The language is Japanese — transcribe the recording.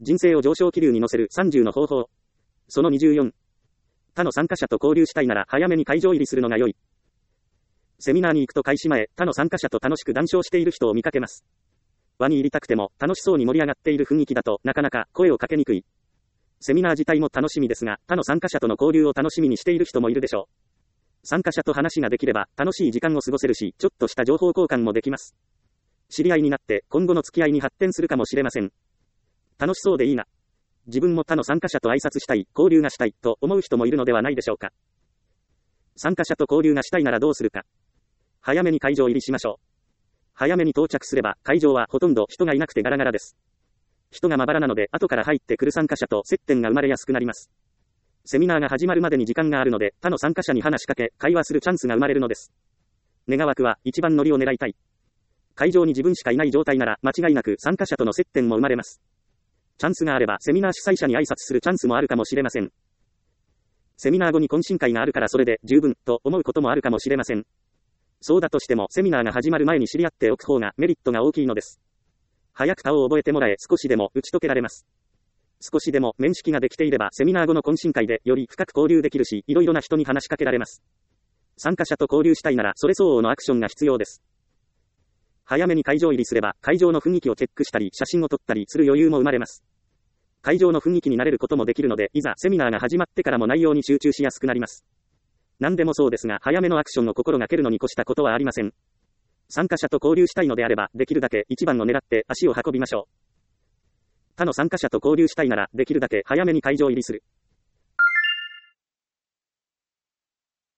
人生を上昇気流に乗せる30の方法。その24。他の参加者と交流したいなら早めに会場入りするのが良い。セミナーに行くと開始前、他の参加者と楽しく談笑している人を見かけます。輪に入りたくても楽しそうに盛り上がっている雰囲気だとなかなか声をかけにくい。セミナー自体も楽しみですが、他の参加者との交流を楽しみにしている人もいるでしょう。参加者と話ができれば楽しい時間を過ごせるし、ちょっとした情報交換もできます。知り合いになって今後の付き合いに発展するかもしれません。楽しそうでいいな。自分も他の参加者と挨拶したい、交流がしたいと思う人もいるのではないでしょうか。参加者と交流がしたいならどうするか。早めに会場入りしましょう。早めに到着すれば会場はほとんど人がいなくてガラガラです。人がまばらなので後から入ってくる参加者と接点が生まれやすくなります。セミナーが始まるまでに時間があるので他の参加者に話しかけ会話するチャンスが生まれるのです。願わくは一番乗りを狙いたい。会場に自分しかいない状態なら間違いなく参加者との接点も生まれます。チャンスがあればセミナー主催者に挨拶するチャンスもあるかもしれません。セミナー後に懇親会があるからそれで十分と思うこともあるかもしれません。そうだとしてもセミナーが始まる前に知り合っておく方がメリットが大きいのです。早く顔を覚えてもらえ少しでも打ち解けられます。少しでも面識ができていればセミナー後の懇親会でより深く交流できるし、いろいろな人に話しかけられます。参加者と交流したいならそれ相応のアクションが必要です。早めに会場入りすれば会場の雰囲気をチェックしたり写真を撮ったりする余裕も生まれます。会場の雰囲気に慣れることもできるので、いざセミナーが始まってからも内容に集中しやすくなります。何でもそうですが、早めのアクションを心がけるのに越したことはありません。参加者と交流したいのであれば、できるだけ一番を狙って足を運びましょう。他の参加者と交流したいなら、できるだけ早めに会場入りする。